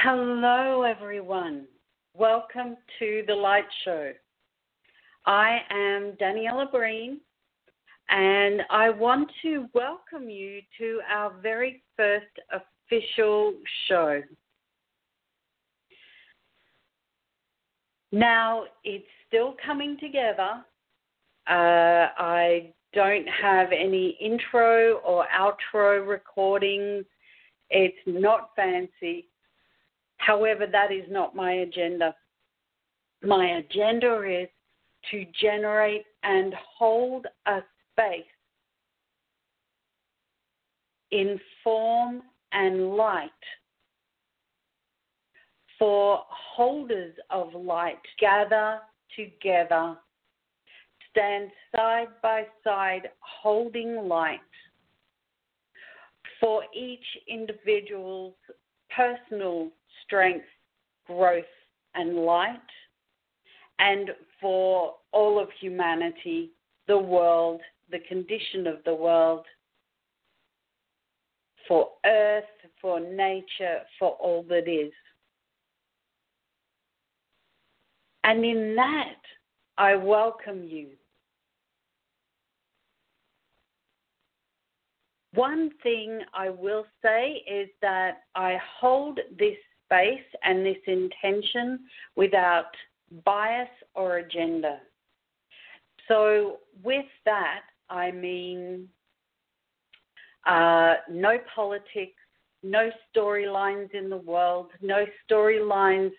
Hello, everyone. Welcome to The Light Show. I am Daniela Breen, and I want to welcome you to our very first official show. Now, it's still coming together. I don't have any intro or outro recordings. It's not fancy. However, that is not my agenda. My agenda is to generate and hold a space in form and light for holders of light to gather together, stand side by side holding light for each individual's personal strength, growth, and light, and for all of humanity, the world, the condition of the world, for earth, for nature, for all that is. And in that, I welcome you. One thing I will say is that I hold this space and this intention without bias or agenda. So with that, I mean no politics, no storylines in the world, no storylines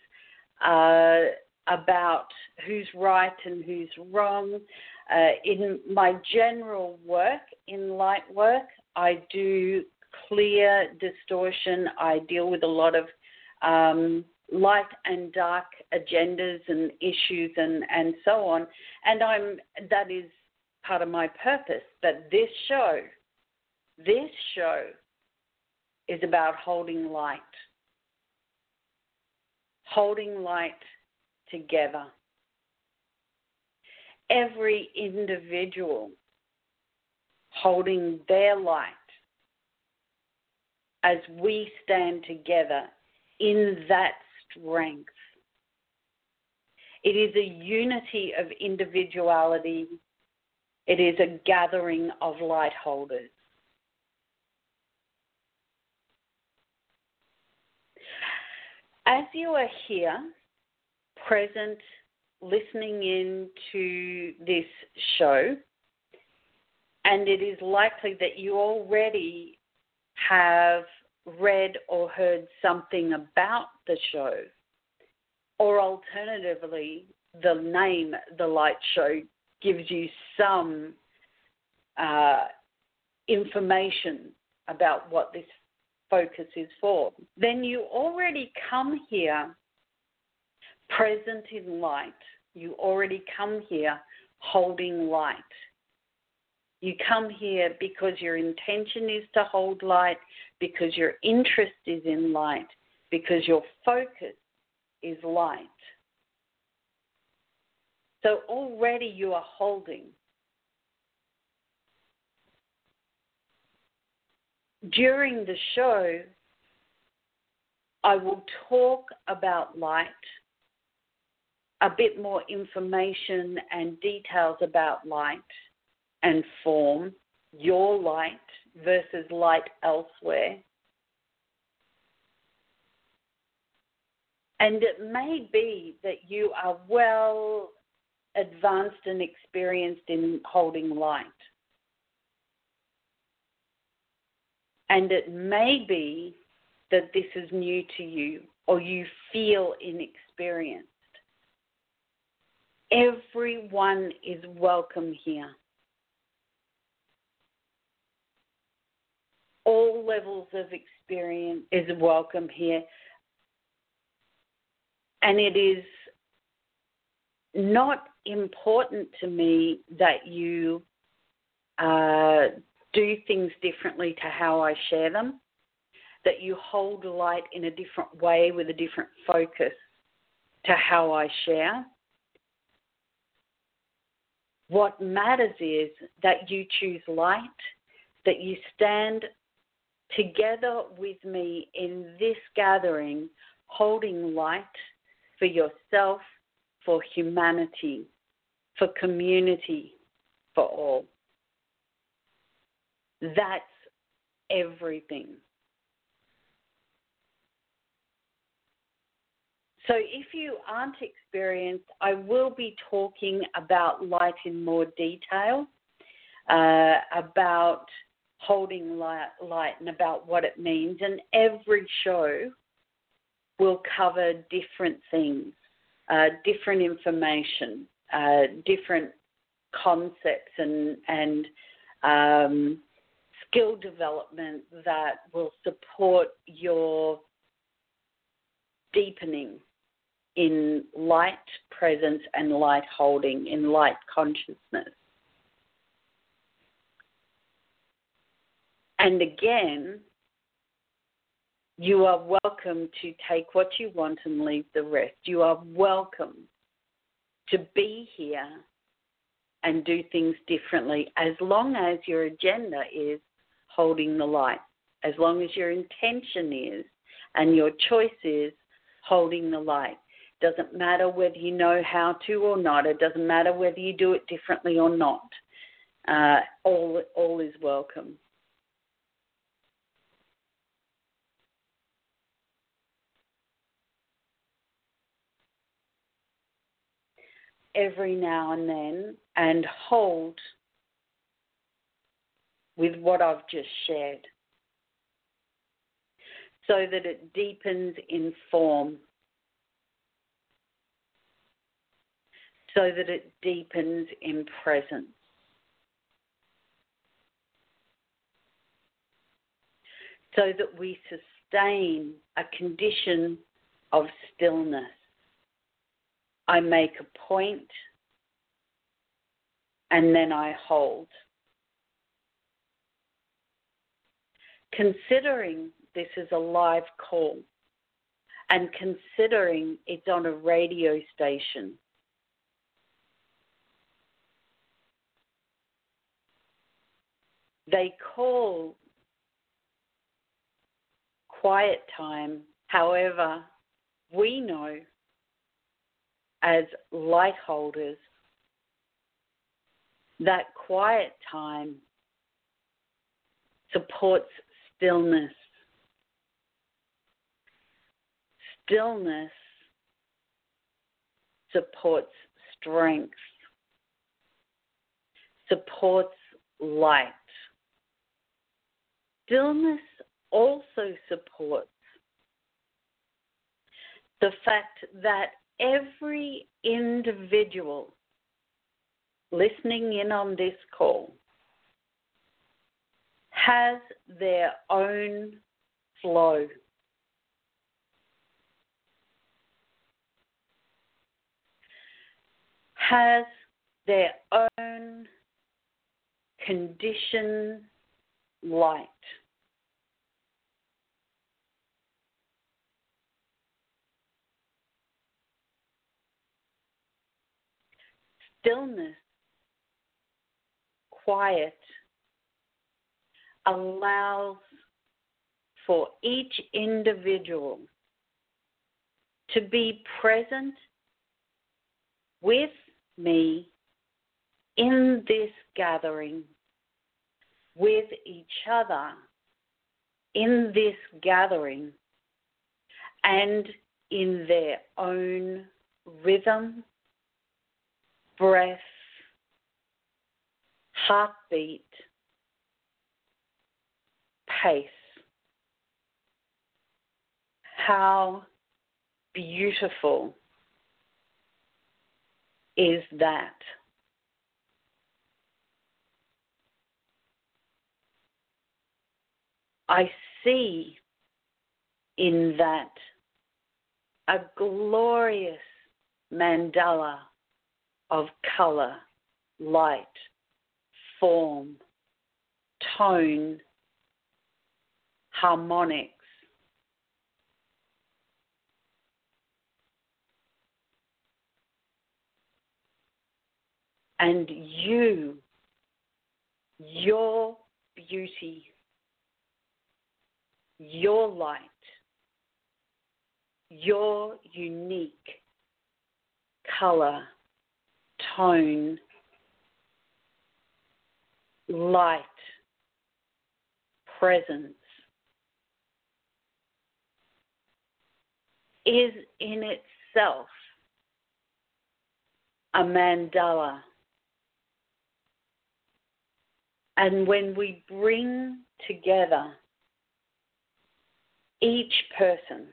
about who's right and who's wrong. In my general work, in light work, I do clear distortion. I deal with a lot of light and dark agendas and issues and so on. And that is part of my purpose. But this show is about holding light together. Every individual holding their light as we stand together in that strength. It is a unity of individuality. It is a gathering of light holders. As you are here, present, listening in to this show, and it is likely that you already have read or heard something about the show, or alternatively, the name The Light Show gives you some information about what this focus is for. Then you already come here present in light. You already come here holding light. You come here because your intention is to hold light, because your interest is in light, because your focus is light. So already you are holding. During the show, I will talk about light, a bit more information and details about light and form, your light versus light elsewhere. And it may be that you are well advanced and experienced in holding light. And it may be that this is new to you or you feel inexperienced. Everyone is welcome here. All levels of experience is welcome here. And it is not important to me that you do things differently to how I share them, that you hold light in a different way with a different focus to how I share. What matters is that you choose light, that you stand together with me in this gathering, holding light for yourself, for humanity, for community, for all. That's everything. So if you aren't experienced, I will be talking about light in more detail, about holding light and about what it means. And every show will cover different things, different information, different concepts and skill development that will support your deepening in light presence and light holding, in light consciousness. And again, you are welcome to take what you want and leave the rest. You are welcome to be here and do things differently, as long as your agenda is holding the light, as long as your intention is and your choice is holding the light. Doesn't matter whether you know how to or not. It doesn't matter whether you do it differently or not. All is welcome. Every now and then, and hold with what I've just shared, so that it deepens in form, so that it deepens in presence. So that we sustain a condition of stillness. I make a point and then I hold. Considering this is a live call and considering it's on a radio station, they call quiet time, however, we know as light holders that quiet time supports stillness. Stillness supports strength, supports light. Stillness also supports the fact that every individual listening in on this call has their own flow. Has their own conditioned light. Stillness, quiet, allows for each individual to be present with me in this gathering, with each other in this gathering, and in their own rhythm, breath, heartbeat, pace. How beautiful is that? I see in that a glorious mandala of color, light, form, tone, harmonics. And you, your beauty, your light, your unique color, tone, light, presence is in itself a mandala. And when we bring together each person,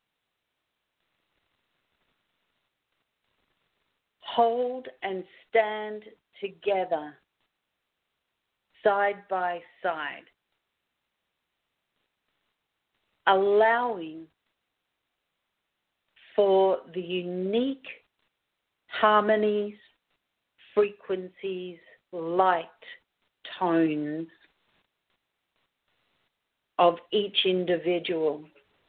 hold and stand together side by side, allowing for the unique harmonies, frequencies, light, tones of each individual.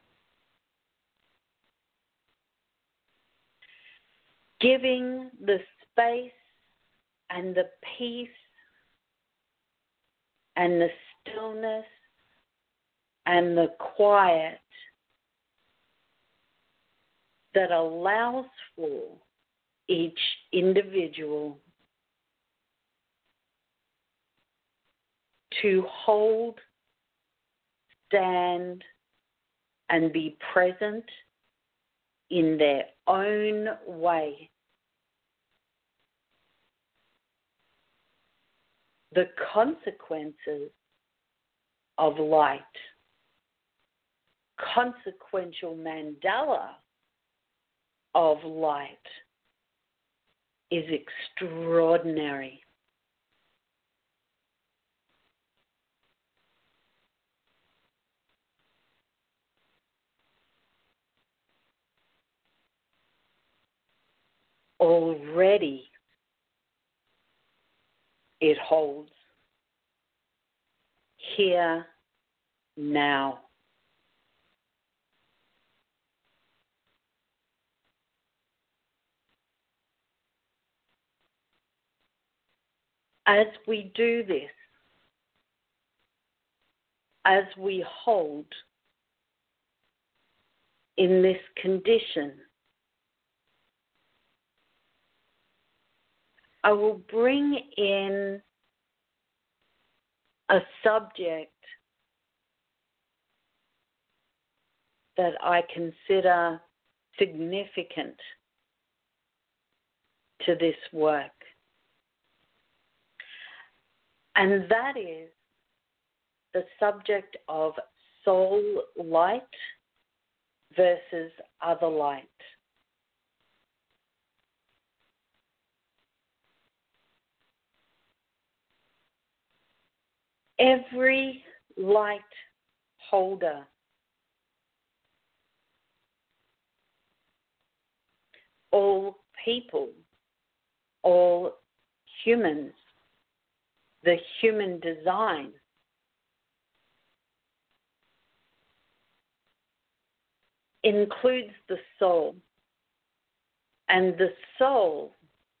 Giving the space and the peace and the stillness and the quiet that allows for each individual to hold, stand, and be present in their own way. The consequences of light, consequential mandala of light is extraordinary. Already it holds here, now. As we do this, as we hold in this condition, I will bring in a subject that I consider significant to this work. And that is the subject of soul light versus other light. Every light holder all people, all humans, the human design includes the soul. And the soul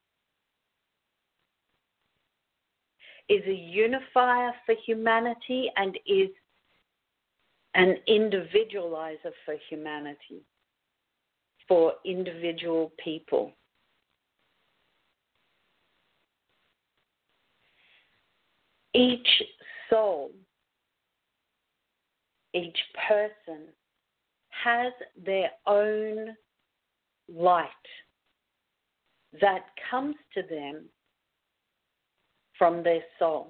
is a unifier for humanity and is an individualizer for humanity, for individual people. Each soul, each person has their own light that comes to them from their soul.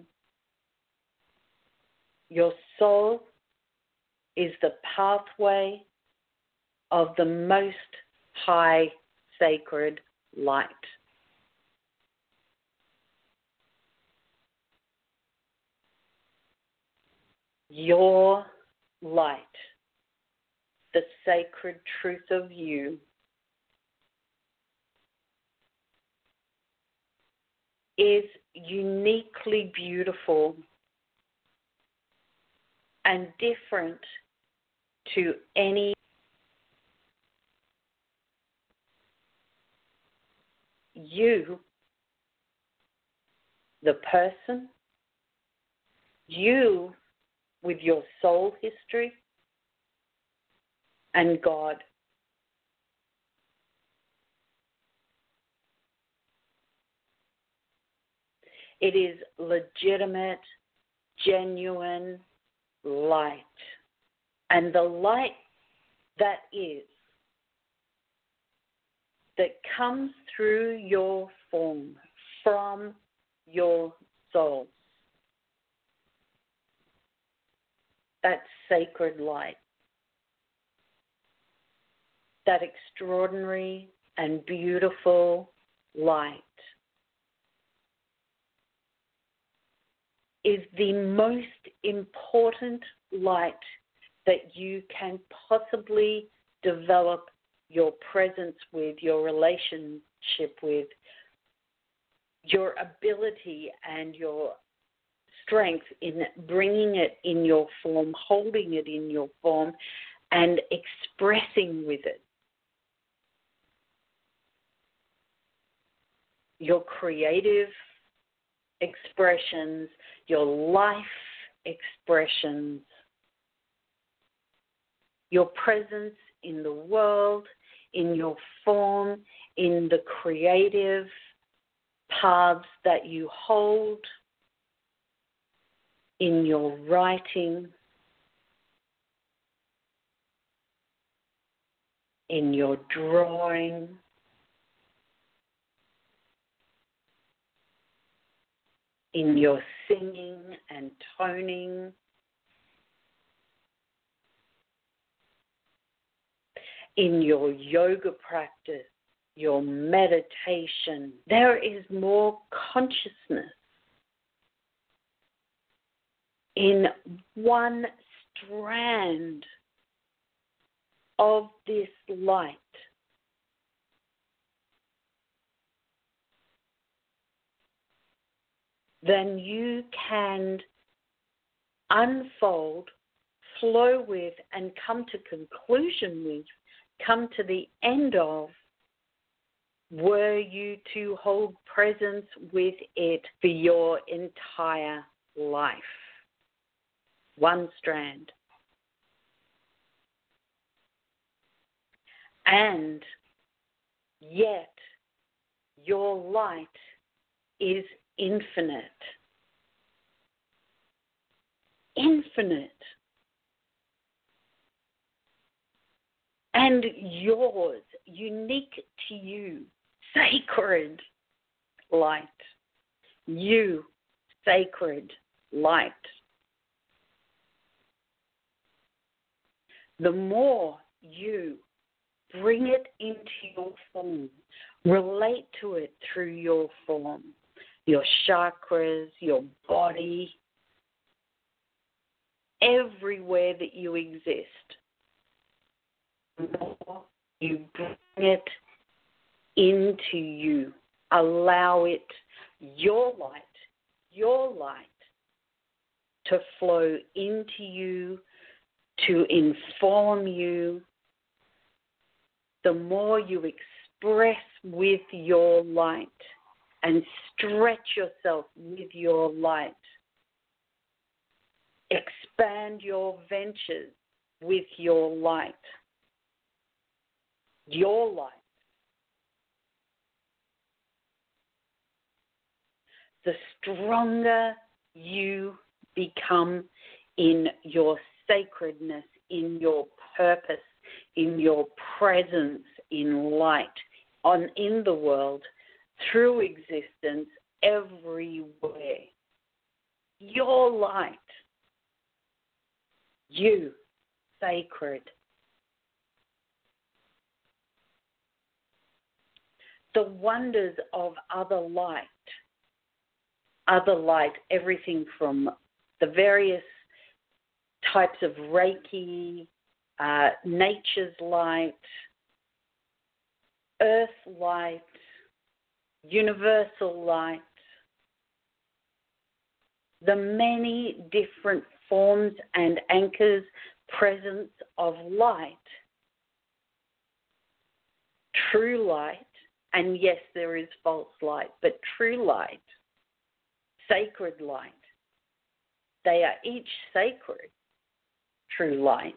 Your soul is the pathway of the most high sacred light. Your light, the sacred truth of you, is uniquely beautiful and different to any you, the person, you with your soul history, and God It is legitimate, genuine light. And the light that comes through your form, from your soul, that sacred light, that extraordinary and beautiful light, is the most important light that you can possibly develop your presence with, your relationship with, your ability and your strength in bringing it in your form, holding it in your form, and expressing with it. Your creative expressions, your life expressions, your presence in the world, in your form, in the creative paths that you hold, in your writing, in your drawing, in your singing and toning, in your yoga practice, your meditation. There is more consciousness in one strand of this light than you can unfold, flow with, and come to conclusion with, come to the end of, were you to hold presence with it for your entire life. One strand. And yet your light is infinite. Infinite. And yours, unique to you, sacred light. You, sacred light. The more you bring it into your form, relate to it through your form, your chakras, your body, everywhere that you exist, the more you bring it into you, allow it, your light, to flow into you, to inform you. The more you express with your light and stretch yourself with your light, expand your ventures with your light, the stronger you become in your sacredness, in your purpose, in your presence in light, in the world, through existence, everywhere. Your light, you, sacred. The wonders of other light, everything from the various types of Reiki, nature's light, earth light, universal light, the many different forms and anchors, presence of light, true light, and yes, there is false light, but true light, sacred light, they are each sacred, true light.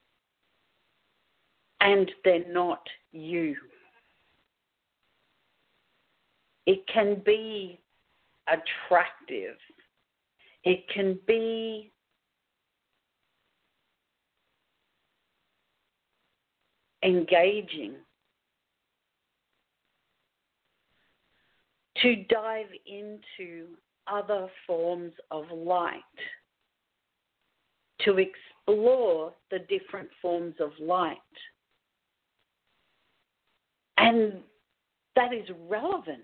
And they're not you. It can be attractive. It can be engaging. To dive into other forms of light, to explore the different forms of light. And that is relevant.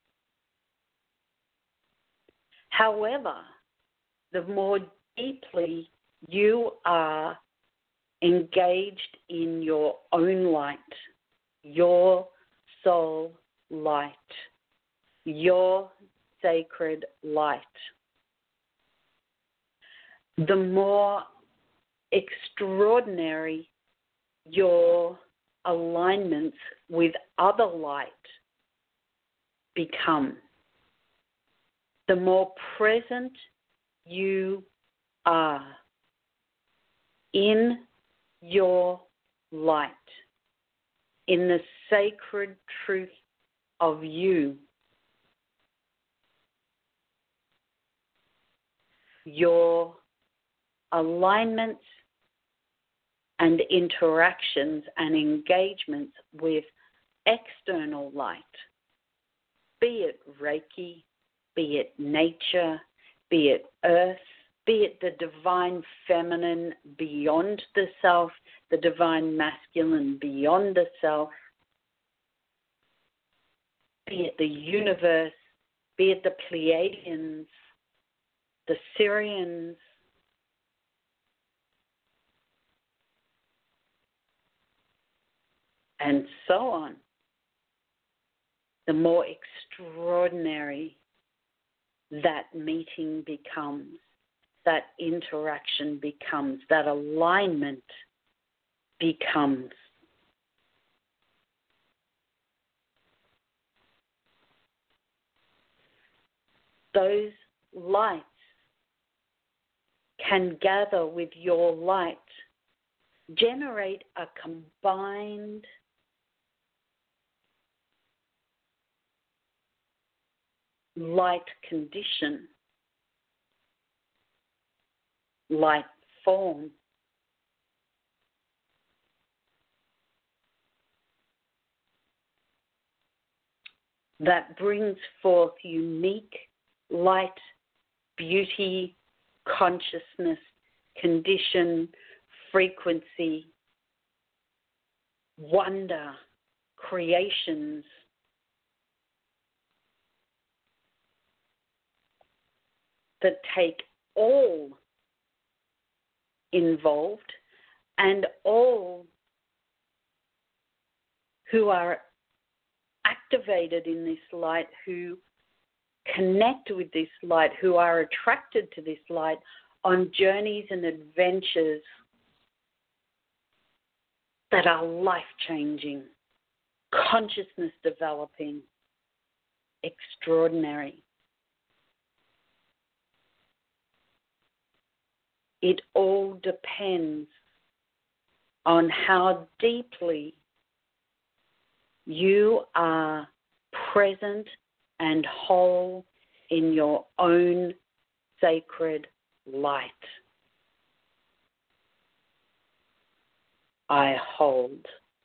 However, the more deeply you are engaged in your own light, your soul light, your sacred light, the more extraordinary your alignments with other light become. The more present you are in your light, in the sacred truth of you, your alignments and interactions and engagements with external light, be it Reiki, be it nature, be it earth, be it the divine feminine beyond the self, the divine masculine beyond the self, be it the universe, be it the Pleiadians, the Sirians, and so on. The more extraordinary that meeting becomes, that interaction becomes, that alignment becomes. Those lights can gather with your light, generate a combined light condition, light form, that brings forth unique light, beauty, consciousness, condition, frequency, wonder, creations, that take all involved and all who are activated in this light, who connect with this light, who are attracted to this light on journeys and adventures that are life-changing, consciousness developing, extraordinary. It all depends on how deeply you are present and whole in your own sacred light. I hold.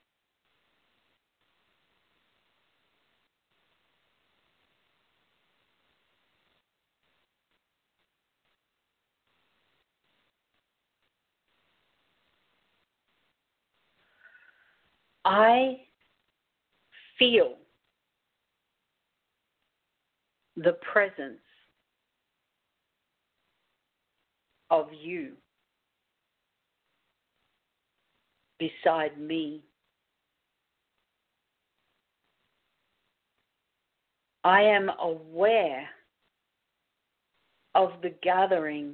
I feel the presence of you beside me. I am aware of the gathering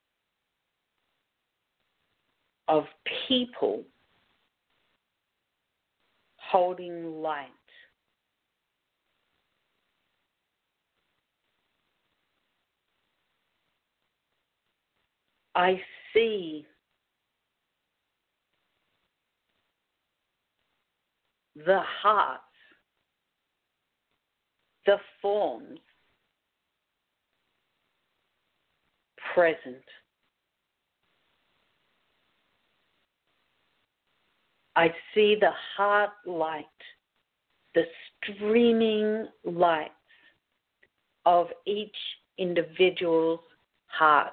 of people holding light. I see the hearts the forms present. I see the heart light, the streaming lights of each individual's heart.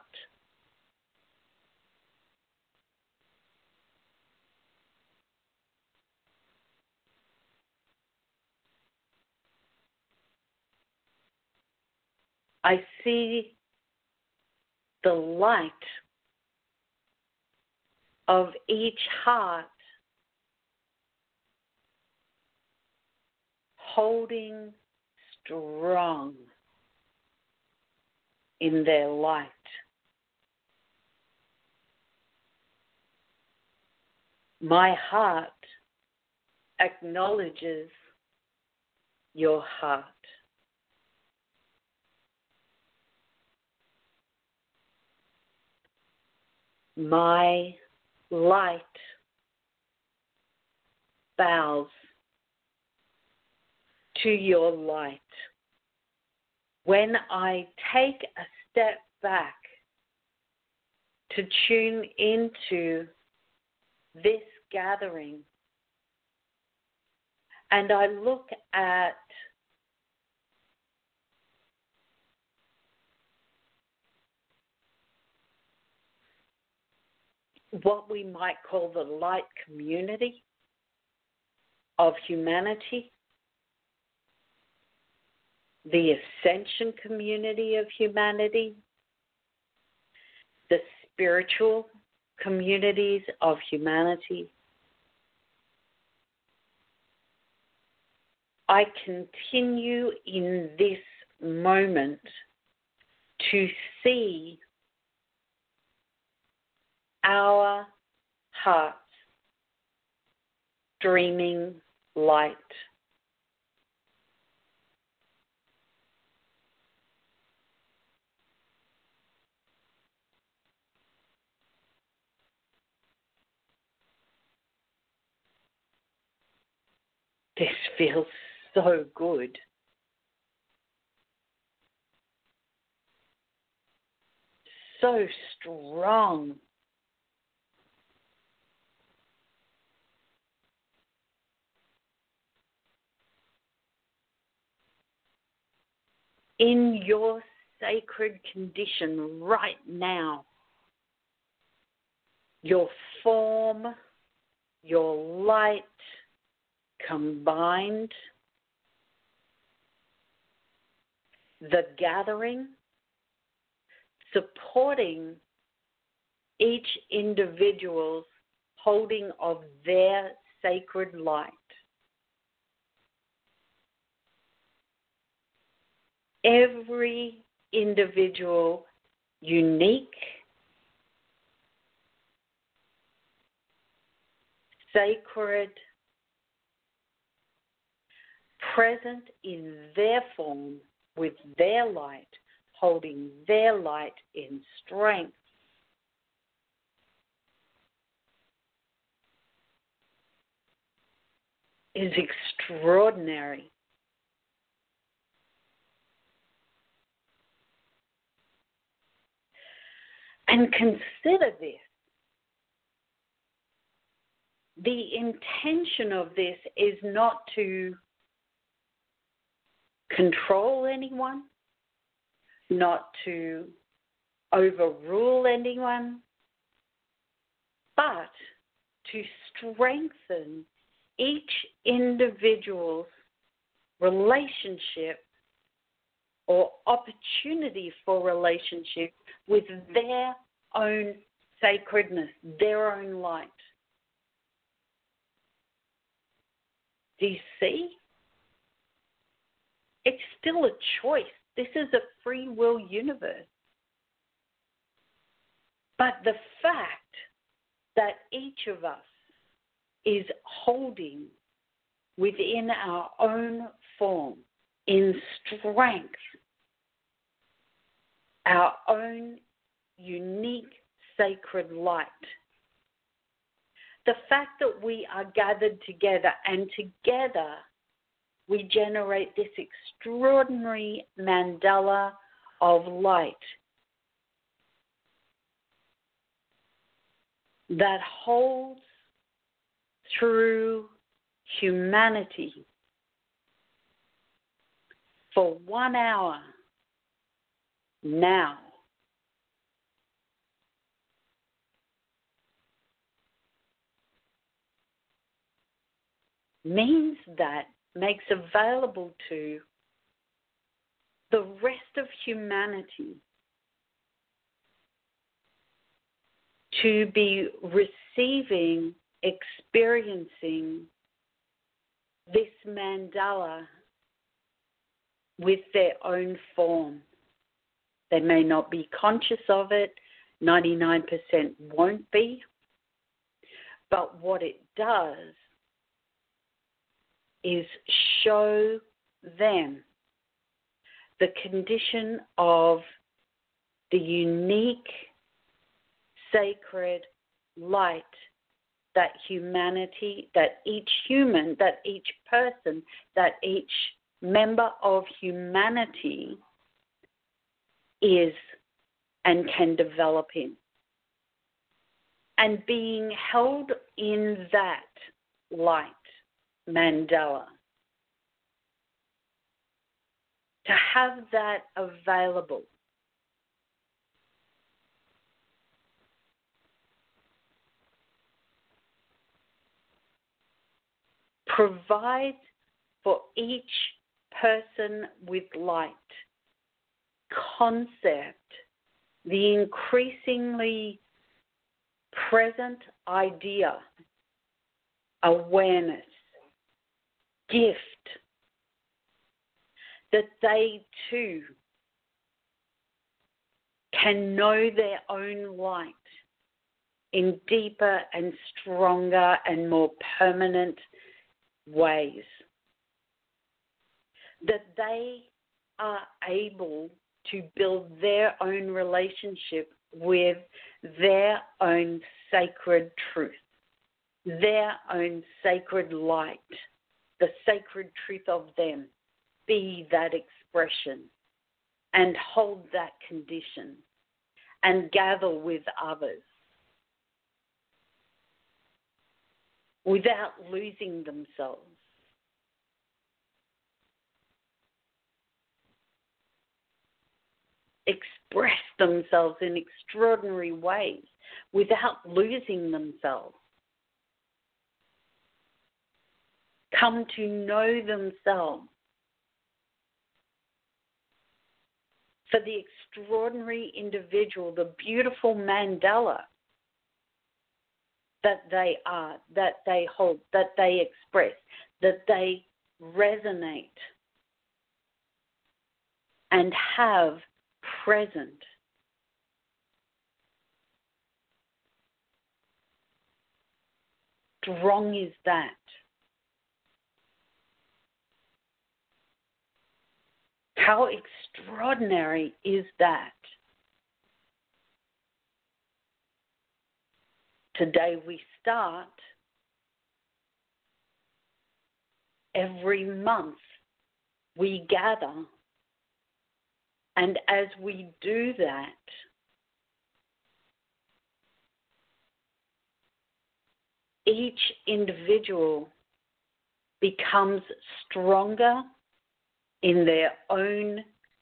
I see the light of each heart holding strong in their light. My heart acknowledges your heart. My light bows to your light. When I take a step back to tune into this gathering and I look at what we might call the light community of humanity, the ascension community of humanity, the spiritual communities of humanity, I continue in this moment to see our hearts streaming light. This feels so good. So strong. In your sacred condition right now, your form, your light combined, the gathering, supporting each individual's holding of their sacred light. Every individual unique, sacred, present in their form with their light, holding their light in strength. Is extraordinary. And consider this. The intention of this is not to control anyone, not to overrule anyone, but to strengthen each individual's relationship or opportunity for relationship with their own sacredness, their own light. Do you see? It's still a choice. This is a free will universe. But the fact that each of us is holding within our own form, in strength, our own unique sacred light. The fact that we are gathered together and together we generate this extraordinary mandala of light that holds through humanity for 1 hour now. Means that makes available to the rest of humanity to be receiving, experiencing this mandala with their own form. They may not be conscious of it, 99% won't be, but what it does is show them the condition of the unique, sacred light that humanity, that each human, that each person, that each member of humanity is and can develop in. And being held in that light, mandala, to have that available provides for each person with light concept the increasingly present idea, awareness, gift that they too can know their own light in deeper and stronger and more permanent ways. That they are able to build their own relationship with their own sacred truth, their own sacred light, the sacred truth of them, be that expression and hold that condition and gather with others without losing themselves. Express themselves in extraordinary ways without losing themselves. Come to know themselves for the extraordinary individual, the beautiful mandala that they are, that they hold, that they express, that they resonate and have present. Strong is that. How extraordinary is that? Today we start. Every month we gather. And as we do that, each individual becomes stronger in their own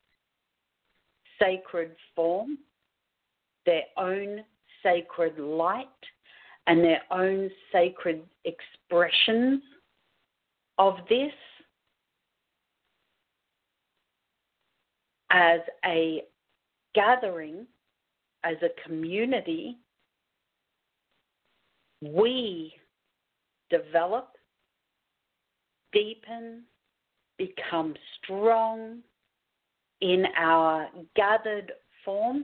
sacred form, their own sacred light, and their own sacred expressions of this as a gathering, as a community. We develop, deepen, become strong in our gathered form,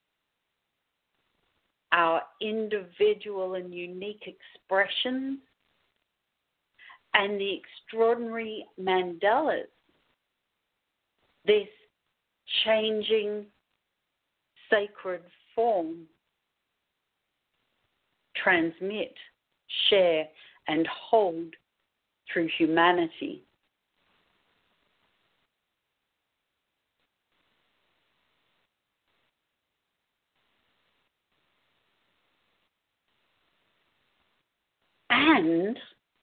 our individual and unique expressions, and the extraordinary mandalas, this changing sacred form, transmit, share, and hold through humanity. And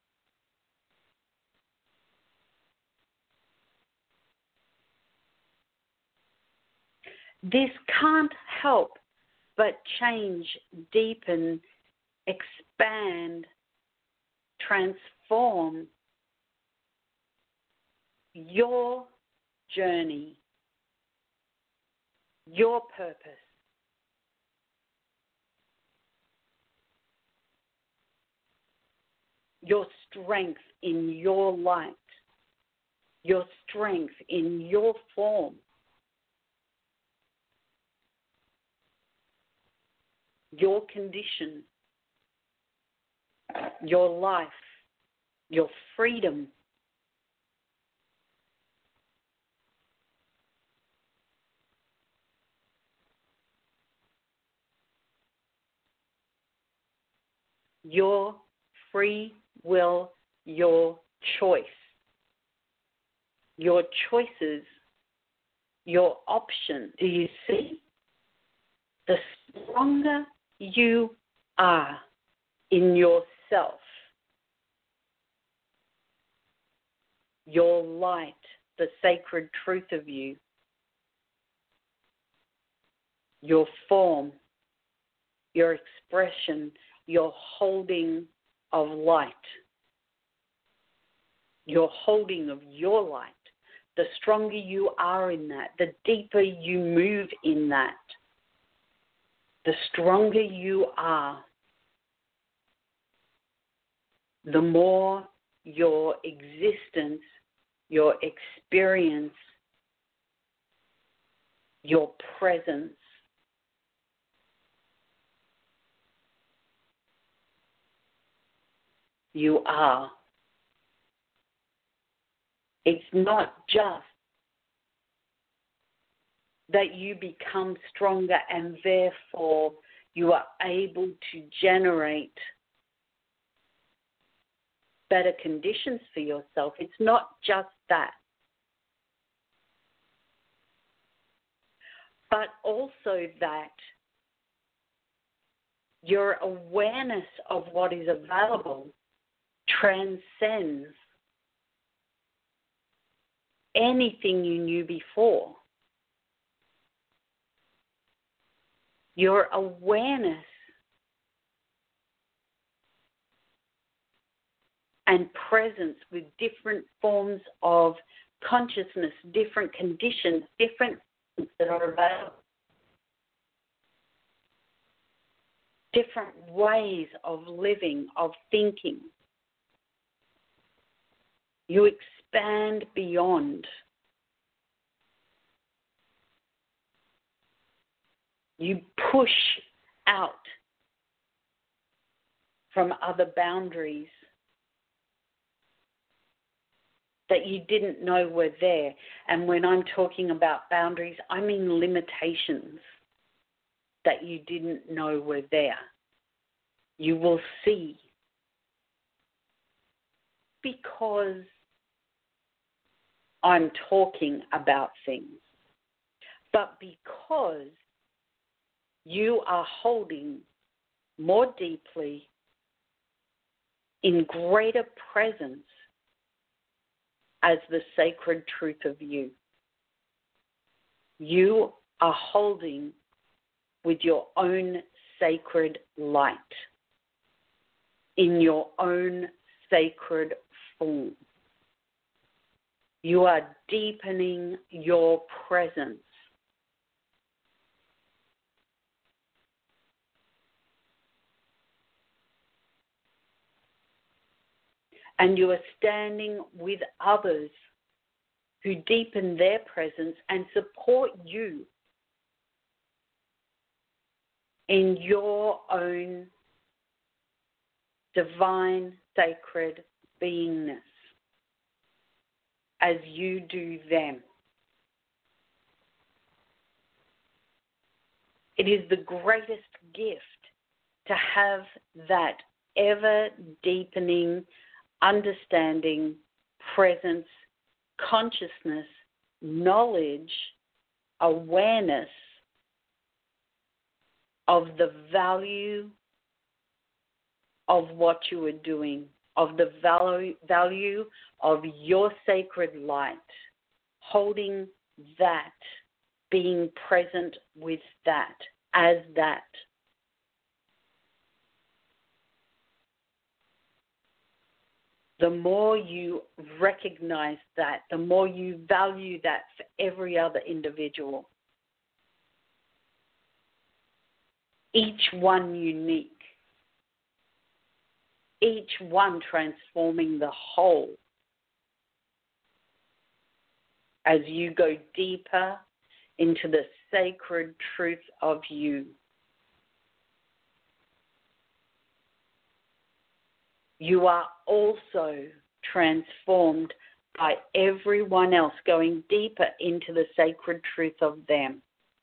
this can't help but change, deepen, expand, transform your journey, your purpose, your strength in your light, your strength in your form, your condition, your life, your freedom. Your free will, your choice, your choices, your option. Do you see? The stronger you are in yourself, your light, the sacred truth of you, your form, your expression, your holding of light, your holding of your light, the stronger you are in that, the deeper you move in that, the stronger you are, the more your existence, your experience, your presence you are. It's not just that you become stronger and therefore you are able to generate better conditions for yourself. It's not just that. But also that your awareness of what is available transcends anything you knew before. Your awareness and presence with different forms of consciousness, different conditions, different things that are available, different ways of living, of thinking. You expand beyond. You push out from other boundaries that you didn't know were there. And when I'm talking about boundaries, I mean limitations that you didn't know were there. You will see, because I'm talking about things, but because you are holding more deeply in greater presence as the sacred truth of you. You are holding with your own sacred light, in your own sacred form. You are deepening your presence. And you are standing with others who deepen their presence and support you in your own divine, sacred beingness as you do them. It is the greatest gift to have that ever-deepening understanding, presence, consciousness, knowledge, awareness of the value of what you are doing, of the value of your sacred light, holding that, being present with that, as that. The more you recognize that, the more you value that for every other individual. Each one unique. Each one transforming the whole. As you go deeper into the sacred truth of you. You are also transformed by everyone else going deeper into the sacred truth of them.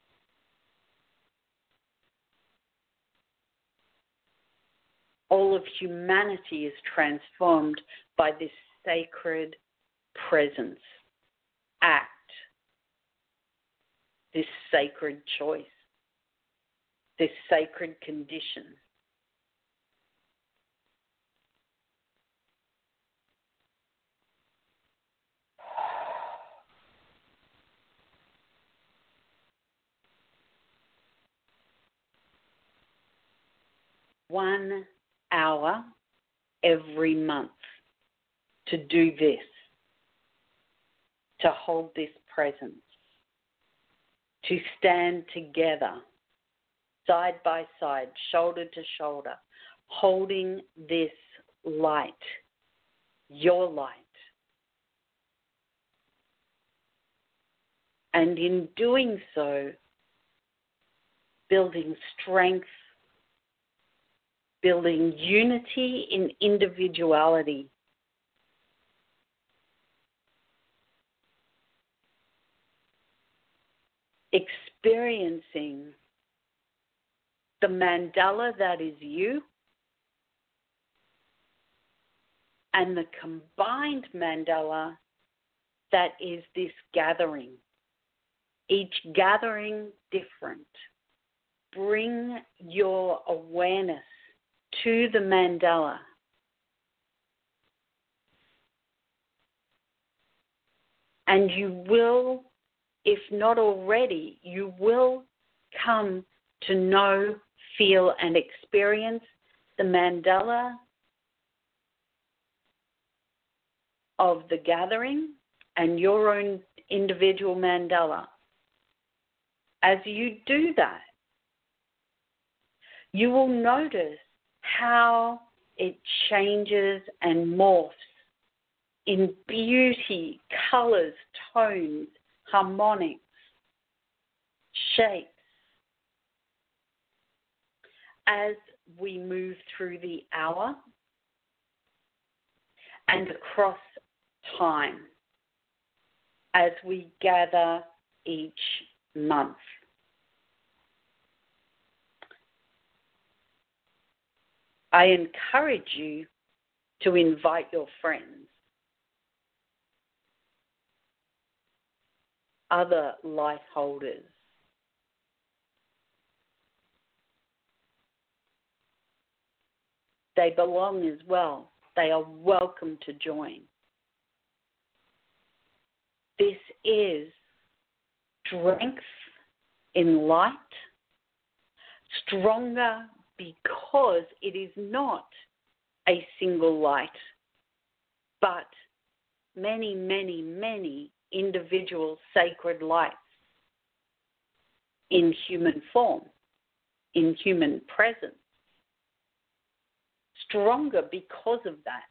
All of humanity is transformed by this sacred presence, act, this sacred choice, this sacred condition. One hour every month to do this, to hold this presence, to stand together, side by side, shoulder to shoulder, holding this light, your light. And in doing so, building strength, building unity in individuality. Experiencing the mandala that is you and the combined mandala that is this gathering. Each gathering different. Bring your awareness to the mandala. And you will, if not already, you will come to know, feel, and experience the mandala of the gathering and your own individual mandala. As you do that, you will notice how it changes and morphs in beauty, colors, tones, harmonics, shapes. As we move through the hour and across time, as we gather each month. I encourage you to invite your friends, other light holders. They belong as well. They are welcome to join. This is strength in light, stronger because it is not a single light, but many, many, many individual sacred lights in human form, in human presence. Stronger because of that.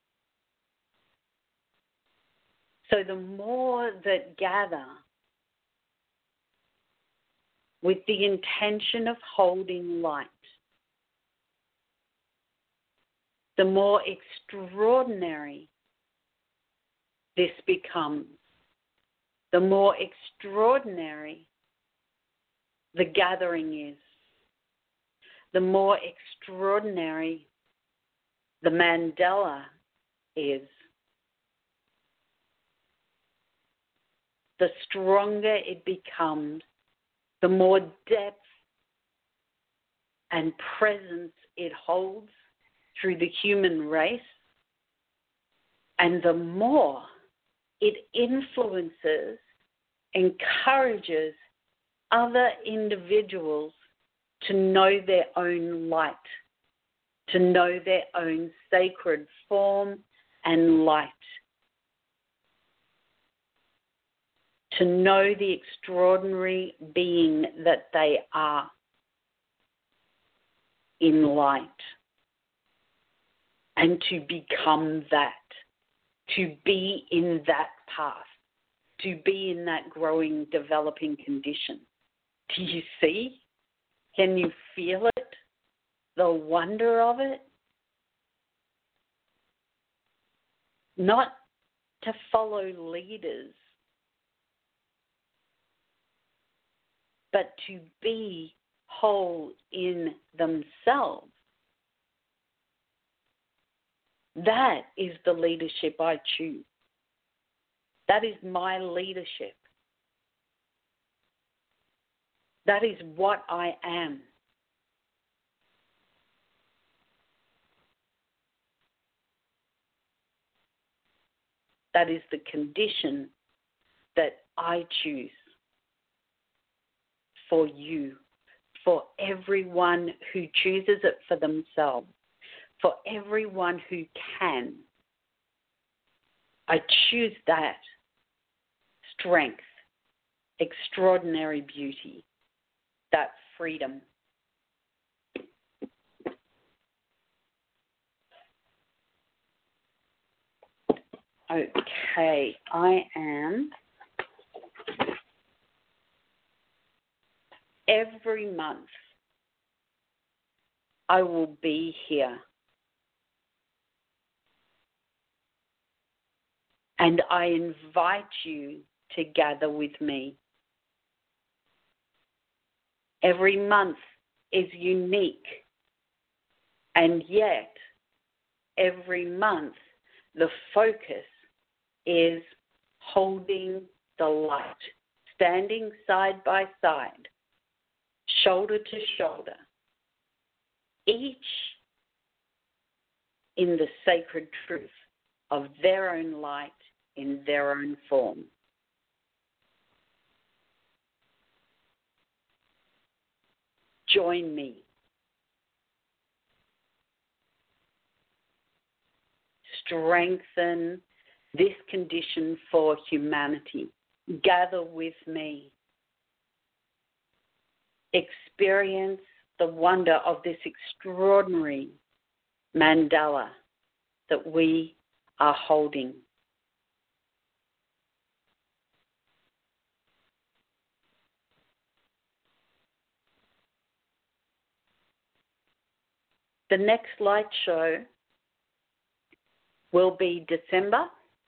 So the more that gather with the intention of holding light, the more extraordinary this becomes, the more extraordinary the gathering is, the more extraordinary the mandala is. The stronger it becomes, the more depth and presence it holds, through the human race, and the more it influences, encourages other individuals to know their own light, to know their own sacred form and light, to know the extraordinary being that they are in light, and to become that, to be in that path, to be in that growing, developing condition. Do you see? Can you feel it? The wonder of it? Not to follow leaders, but to be whole in themselves. That is the leadership I choose. That is my leadership. That is what I am. That is the condition that I choose for you, for everyone who chooses it for themselves, for everyone who can. I choose that strength, extraordinary beauty, that freedom. Okay, I am every month I will be here. And I invite you to gather with me. Every month is unique, and yet every month the focus is holding the light, standing side by side, shoulder to shoulder, each in the sacred truth of their own light in their own form. Join me. Strengthen this condition for humanity. Gather with me. Experience the wonder of this extraordinary mandala that we are holding. The next light show will be December.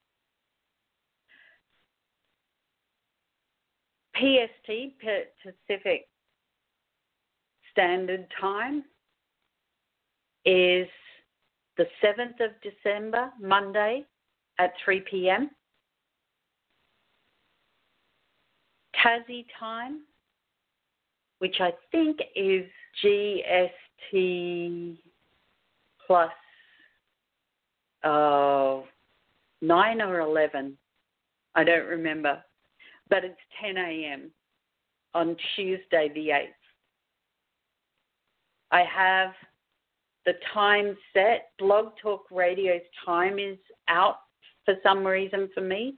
PST, Pacific Standard Time, is the 7th of December, Monday at 3 p.m. Tassie time, which I think is GST plus 9 or 11. I don't remember. But it's 10 a.m. on Tuesday the 8th. I have the time set. Blog Talk Radio's time is out for some reason for me.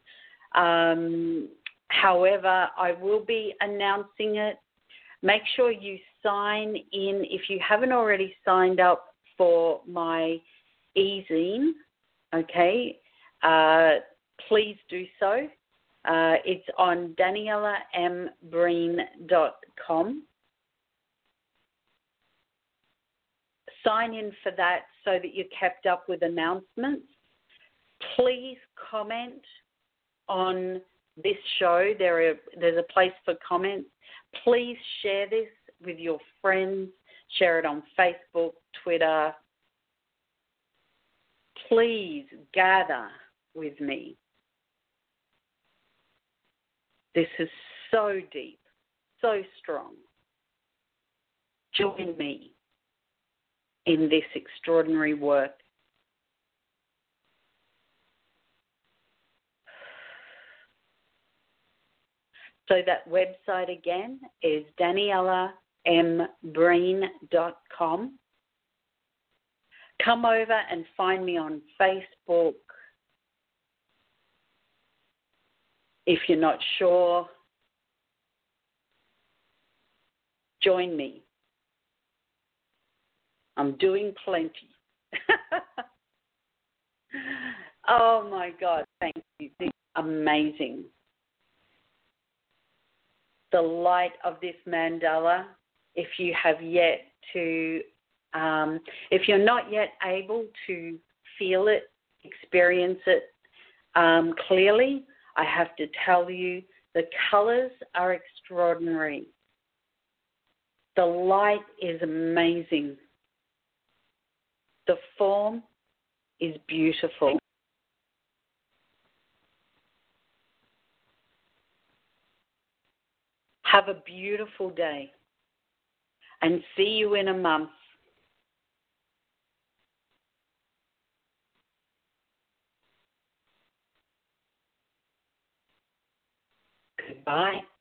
However, I will be announcing it. Make sure you sign in. If you haven't already signed up for my e-zine, okay, please do so. It's on DanielaMbreen.com. Sign in for that so that you're kept up with announcements. Please comment on this show. There's a place for comments. Please share this with your friends. Share it on Facebook, Twitter. Please gather with me. This is so deep, so strong. Join me. in this extraordinary work. So that website again is DanielaMbreen.com. Come over and find me on Facebook. If you're not sure, join me. I'm doing plenty. Oh my God, thank you. This is amazing. The light of this mandala, if you have yet to, if you're not yet able to feel it, experience it clearly, I have to tell you the colors are extraordinary. The light is amazing. The form is beautiful. Have a beautiful day and see you in a month. Goodbye.